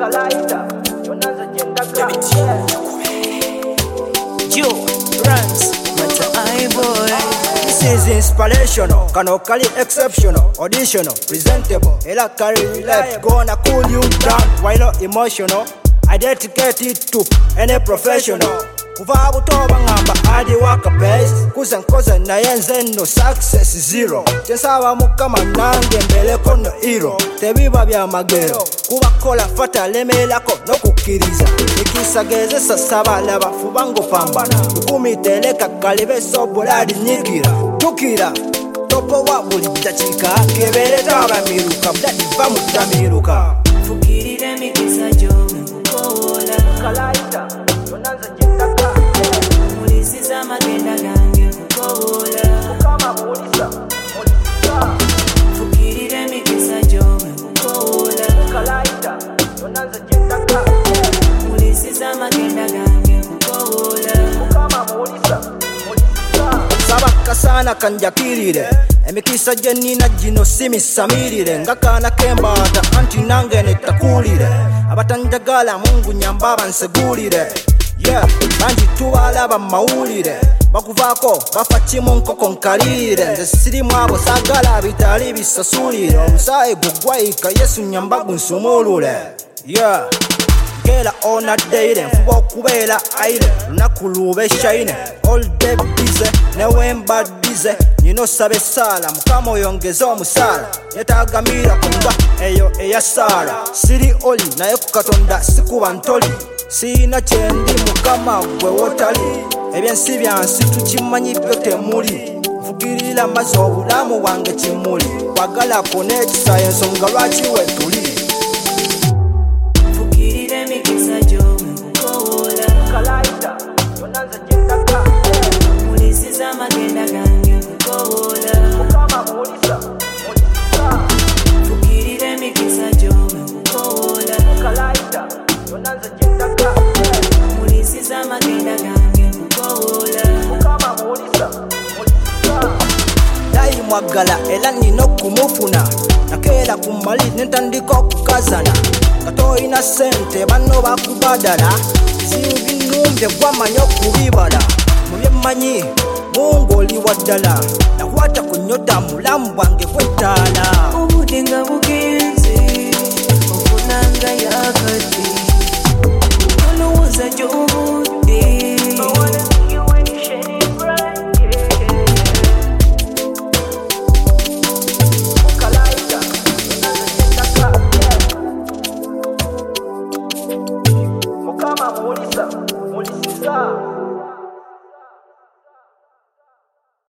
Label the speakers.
Speaker 1: Joe Runs, what's a high boy?
Speaker 2: This is inspirational, canocally exceptional, auditional, presentable, ela carry life, gonna cool you down while not emotional. I dedicate it to any professional. Kuva butoba ngamba adi waka base kuzenkoze nayenze no success zero chesaba mukama nange mbele kono hero tebiba bya magero kubakola fata lemelako no kukiriza ikisageze sasaba laba fubango pambana ukumiteleka kalibe soboladi nyikira tukira topo wa buli dachika kebere taba miruka dadi bamutamiruka
Speaker 1: fukirire mikisa jo kukola
Speaker 2: kalaita yonanza
Speaker 1: mulisiza magenda gange kukola
Speaker 2: kama mulisa
Speaker 1: fukirire mikisa jo kukola
Speaker 2: kalaita yonanza jendaka
Speaker 1: mulisiza magenda gange kukola
Speaker 2: kama mulisa sabaka sana kanjakirire emikisa jenina jino simisamirire ngakana kembata anti nange netakulire abatanjagala mungu nyambaba nsegulire yeah banji tubalaba mawulire bakuvako bafa kimu nkoko nkalire nze sirimu abo sagala bitali bisasulire omusayi gugwayika yesu nyambagu nsumulule yeah gela ona deire nfuba okubeera aire lunaku lube shaine all day busy newemba dize nino sabe sala mukama oyongeze omusala yetagamira kunga eyo eyasala siri oli naye ku katonda sikuba ntoli sina kyendi mukama gwe wotali ebyensi byansi tukimanyi byo temuli nfugirira maze obulamu bwange kimuli kwagalako n'ekisa ensonga lwaki we tuli
Speaker 1: fukirire mikisa jo kukola
Speaker 2: kalaita yonanza jendaka
Speaker 1: mulisiza magenda gange kukola
Speaker 2: kama mulisa
Speaker 1: fukirire mikisa jo kukola
Speaker 2: kalaita yonanza jendaka
Speaker 1: mulisiza magenda gange kukola
Speaker 2: kama mulisa dai mwagala era nino kumufuna nakera kumali nentandika okukazana katoyina sente banno bakubadala zibinumbe gwamanya okubibala mubyemanyi mungu oli waddala nakwata kunyota mulamu bwange kwetaala
Speaker 1: obudde nga